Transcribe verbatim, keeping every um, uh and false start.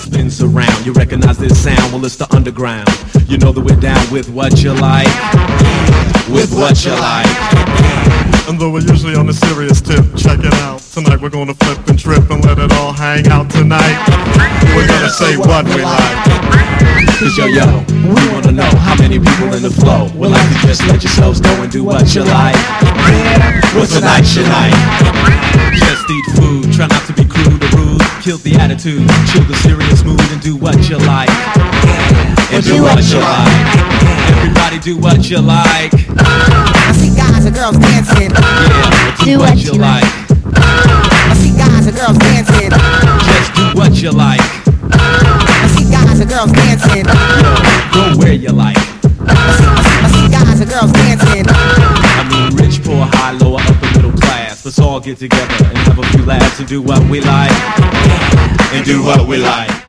spins around. You recognize this sound? Well, it's the underground. You know that we're down with what you like, with what you like. And though we're usually on a serious tip, check it out. Tonight we're gonna flip and trip and let it all hang out tonight. We're gonna say what we like. Cause yo yo, we wanna know how many people in the flow would like to just let yourselves go and do what you like. Well, tonight's your night. Just eat food, try not to be crude or rude. Kill the attitude, chill the serious mood and do what you like. And do what you like. Everybody do what you like. I see guys and girls dancing. Yeah, do what you like. I see guys and girls dancing. Just do what you like. I see guys and girls dancing. Yo, go where you like. I see, I see, I see guys and girls dancing. I mean rich, poor, high, lower, upper, middle class. Let's all get together and have a few laughs and do what we like. And do what we like.